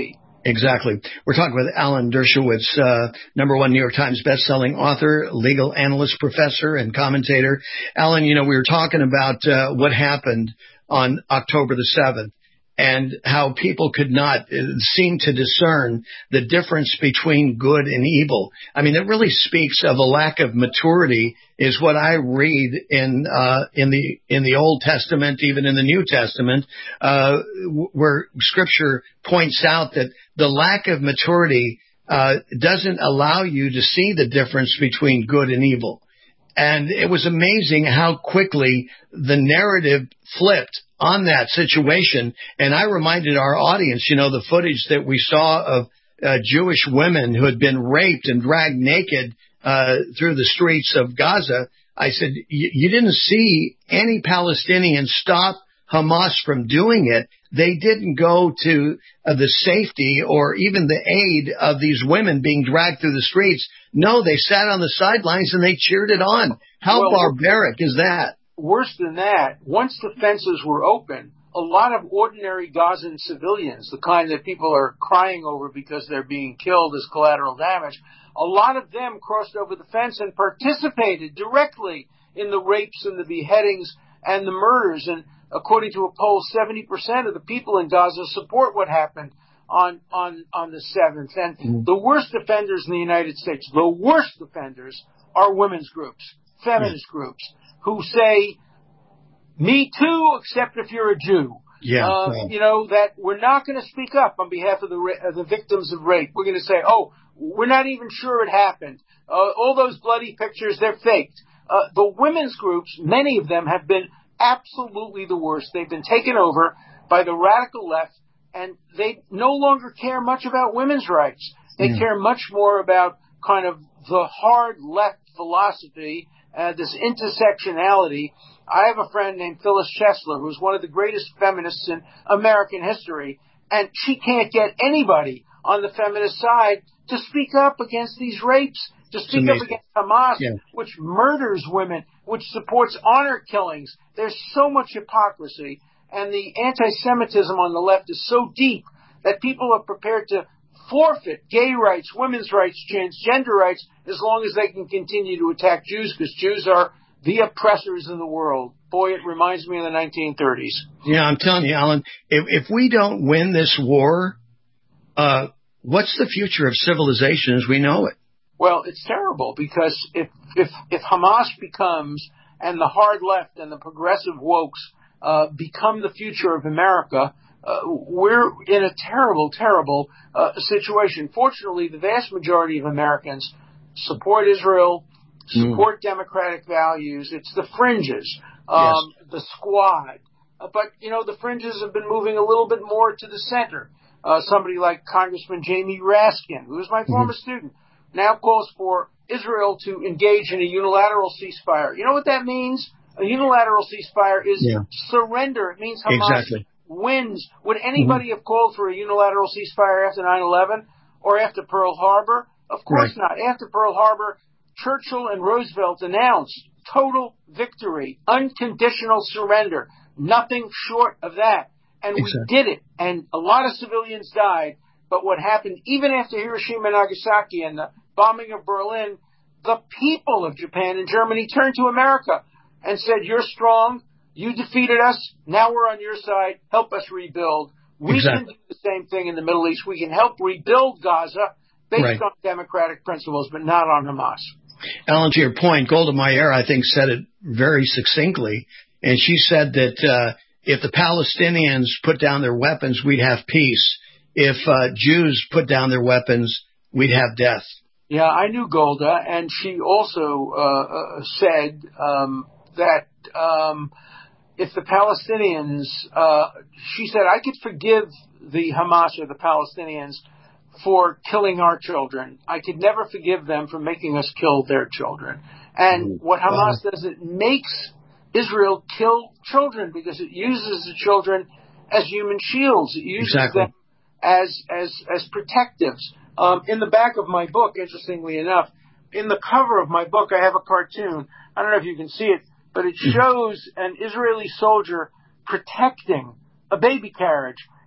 Exactly. We're talking with Alan Dershowitz, uh, number one New York Times bestselling author, legal analyst, professor, and commentator. Alan, you know, we were talking about uh, what happened on October the seventh and how people could not uh, seem to discern the difference between good and evil. I mean, it really speaks of a lack of maturity is what I read in uh in the in the Old Testament, even in the New Testament, uh where Scripture points out that the lack of maturity uh doesn't allow you to see the difference between good and evil. And it was amazing how quickly the narrative flipped on that situation. And I reminded our audience, you know, the footage that we saw of uh, Jewish women who had been raped and dragged naked uh, through the streets of Gaza. I said, you didn't see any Palestinians stop Hamas from doing it. They didn't go to uh, the safety or even the aid of these women being dragged through the streets. No, they sat on the sidelines and they cheered it on. How well, barbaric is that?
Worse than that, once the fences were open, a lot of ordinary Gazan civilians, the kind that people are crying over because they're being killed as collateral damage, a lot of them crossed over the fence and participated directly in the rapes and the beheadings and the murders. And according to a poll, seventy percent of the people in Gaza support what happened on on, on the seventh. And mm-hmm. the worst offenders in the United States, the worst offenders are women's groups, feminist yeah. groups, who say, me too, except if you're a Jew.
Yeah,
uh,
yeah.
You know, that we're not going to speak up on behalf of the ra- of the victims of rape. We're going to say, oh, we're not even sure it happened. Uh, all those bloody pictures, they're faked. Uh, the women's groups, many of them have been absolutely the worst. They've been taken over by the radical left, and they no longer care much about women's rights. They yeah. care much more about kind of the hard left philosophy, uh, this intersectionality. I have a friend named Phyllis Chesler, who's one of the greatest feminists in American history, and she can't get anybody on the feminist side to speak up against these rapes, to speak up against Hamas, yeah. which murders women, which supports honor killings. There's so much hypocrisy, and the anti-Semitism on the left is so deep that people are prepared to forfeit gay rights, women's rights, transgender rights, as long as they can continue to attack Jews, because Jews are the oppressors in the world. Boy, it reminds me of the nineteen thirties.
Yeah, I'm telling you, Alan, if, if we don't win this war, uh, what's the future of civilization as we know it?
Well, it's terrible, because if if, if Hamas becomes, and the hard left and the progressive wokes uh, become the future of America, uh, we're in a terrible, terrible uh, situation. Fortunately, the vast majority of Americans support Israel, support mm. democratic values. It's the fringes, um, yes. the squad. Uh, but, you know, the fringes have been moving a little bit more to the center. Uh, somebody like Congressman Jamie Raskin, who was my mm-hmm. former student, now calls for Israel to engage in a unilateral ceasefire. You know what that means? A unilateral ceasefire is yeah. surrender. It means Hamas
exactly.
wins. Would anybody mm-hmm. have called for a unilateral ceasefire after nine eleven or after Pearl Harbor? Of course right. not. After Pearl Harbor, Churchill and Roosevelt announced total victory, unconditional surrender, nothing short of that. And exactly. we did it. And a lot of civilians died. But what happened even after Hiroshima and Nagasaki and the bombing of Berlin, the people of Japan and Germany turned to America and said, you're strong, you defeated us, now we're on your side, help us rebuild. We exactly. can do the same thing in the Middle East. We can help rebuild Gaza based right. on democratic principles, but not on Hamas.
Alan, to your point, Golda Meir, I think, said it very succinctly, and she said that uh, if the Palestinians put down their weapons, we'd have peace. If uh, Jews put down their weapons, we'd have death.
Yeah, I knew Golda, and she also uh, uh, said um, that um, if the Palestinians, uh, she said, I could forgive the Hamas or the Palestinians for killing our children. I could never forgive them for making us kill their children. And what Hamas does, it makes Israel kill children because it uses the children as human shields. It uses
exactly.
them as as as protectives. Um, in the back of my book, interestingly enough, in the cover of my book, I have a cartoon. I don't know if you can see it, but it shows an Israeli soldier protecting a baby carriage.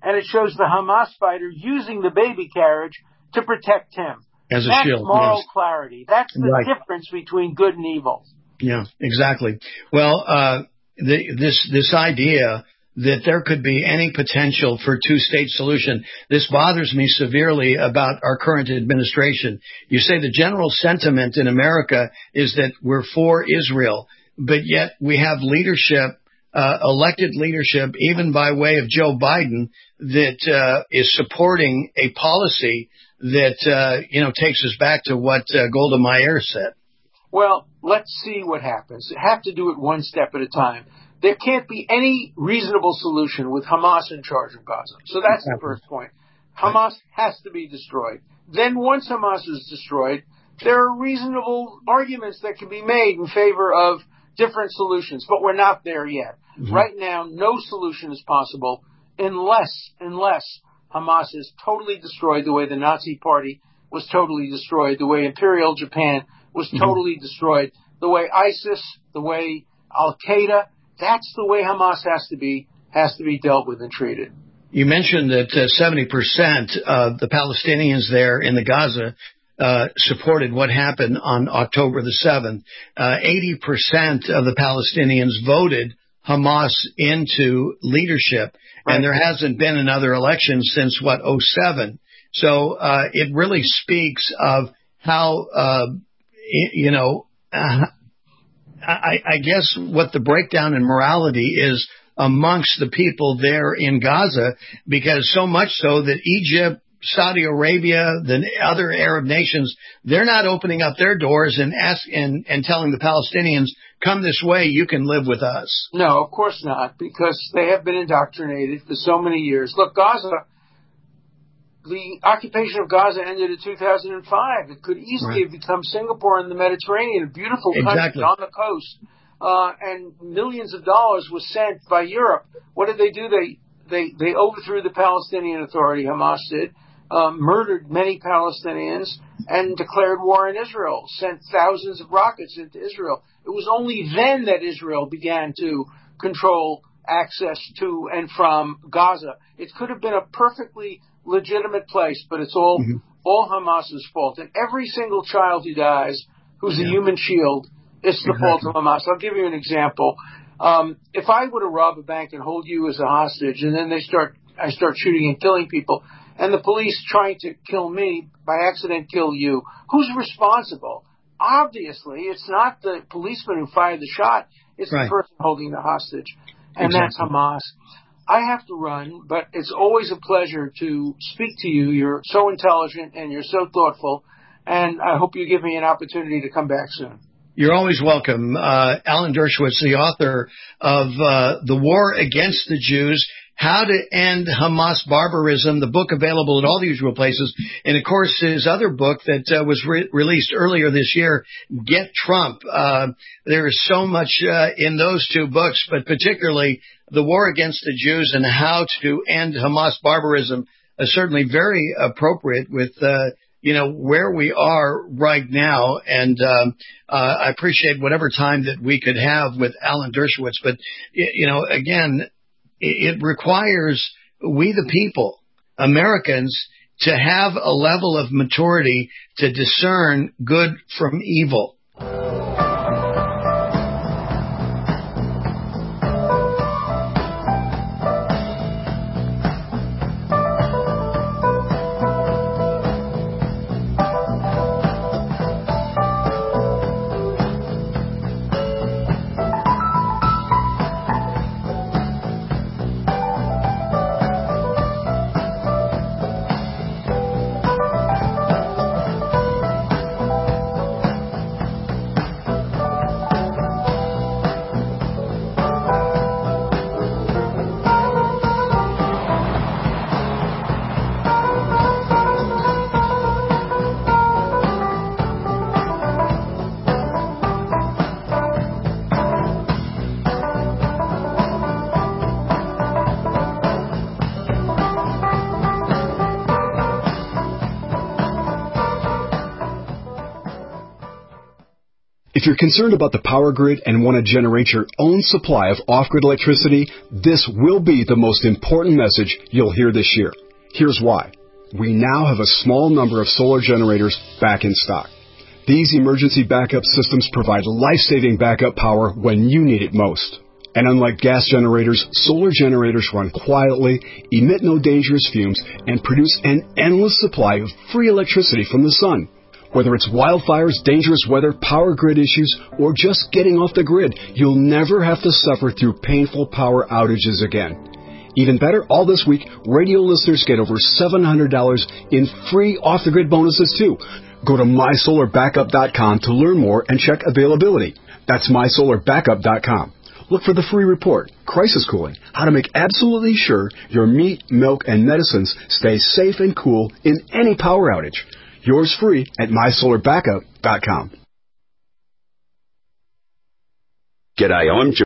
and it shows the Hamas fighter using the baby carriage to protect him.
As a
That's
shield.
moral
Yes.
clarity. That's the
Right.
difference between good and evil.
Yeah, exactly. Well, uh, the, this this idea that there could be any potential for two-state solution, this bothers me severely about our current administration. You say the general sentiment in America is that we're for Israel, but yet we have leadership, uh, elected leadership, even by way of Joe Biden, that uh, is supporting a policy that, uh, you know, takes us back to what uh, Golda Meir said.
Well, let's see what happens. You have to do it one step at a time. There can't be any reasonable solution with Hamas in charge of Gaza. So that's the first point. Hamas has to be destroyed. Then once Hamas is destroyed, there are reasonable arguments that can be made in favor of different solutions, but we're not there yet. Mm-hmm. Right now, no solution is possible unless, unless Hamas is totally destroyed the way the Nazi Party was totally destroyed, the way Imperial Japan was totally mm-hmm. destroyed, the way ISIS, the way Al-Qaeda. That's the way Hamas has to be has to be dealt with and treated.
You mentioned that uh, seventy percent of the Palestinians there in the Gaza uh, supported what happened on October the seventh. Uh, eighty percent of the Palestinians voted Hamas into leadership, right. And there hasn't been another election since, what, oh seven. So uh, it really speaks of how, uh, you know, uh, I, I guess what the breakdown in morality is amongst the people there in Gaza, because so much so that Egypt, Saudi Arabia, the other Arab nations, they're not opening up their doors and ask and, and telling the Palestinians, come this way, you can live with us.
No, of course not, because they have been indoctrinated for so many years. Look, Gaza, the occupation of Gaza ended in two thousand five. It could easily right. have become Singapore in the Mediterranean, a beautiful country
exactly.
on the coast. Uh, and millions of dollars was sent by Europe. What did they do? They they they overthrew the Palestinian Authority, Hamas did, um, murdered many Palestinians, and declared war on Israel, sent thousands of rockets into Israel. It was only then that Israel began to control access to and from Gaza. It could have been a perfectly legitimate place, but it's all mm-hmm. all Hamas's fault. And every single child who dies, who's yeah. a human shield, it's the exactly. fault of Hamas. I'll give you an example. Um, if I were to rob a bank and hold you as a hostage, and then they start, I start shooting and killing people, and the police trying to kill me, by accident kill you, who's responsible? Obviously, it's not the policeman who fired the shot. It's right. the person holding the hostage. And exactly. that's Hamas. I have to run, but it's always a pleasure to speak to you. You're so intelligent and you're so thoughtful, and I hope you give me an opportunity to come back soon.
You're always welcome. Uh, Alan Dershowitz, the author of uh, The War Against the Jews, How to End Hamas Barbarism, the book available at all the usual places. And, of course, his other book that uh, was re- released earlier this year, Get Trump. Uh, there is so much uh, in those two books, but particularly The War Against the Jews and How to End Hamas Barbarism is certainly very appropriate with uh you know, where we are right now. And um, uh, I appreciate whatever time that we could have with Alan Dershowitz. But, you know, again, it requires we the people, Americans, to have a level of maturity to discern good from evil.
If you're concerned about the power grid and want to generate your own supply of off-grid electricity, this will be the most important message you'll hear this year. Here's why. We now have a small number of solar generators back in stock. These emergency backup systems provide life-saving backup power when you need it most. And unlike gas generators, solar generators run quietly, emit no dangerous fumes, and produce an endless supply of free electricity from the sun. Whether it's wildfires, dangerous weather, power grid issues, or just getting off the grid, you'll never have to suffer through painful power outages again. Even better, all this week, radio listeners get over seven hundred dollars in free off-the-grid bonuses too. Go to my solar backup dot com to learn more and check availability. That's my solar backup dot com. Look for the free report, Crisis Cooling, how to make absolutely sure your meat, milk, and medicines stay safe and cool in any power outage. Yours free at my solar backup dot com.
G'day, I'm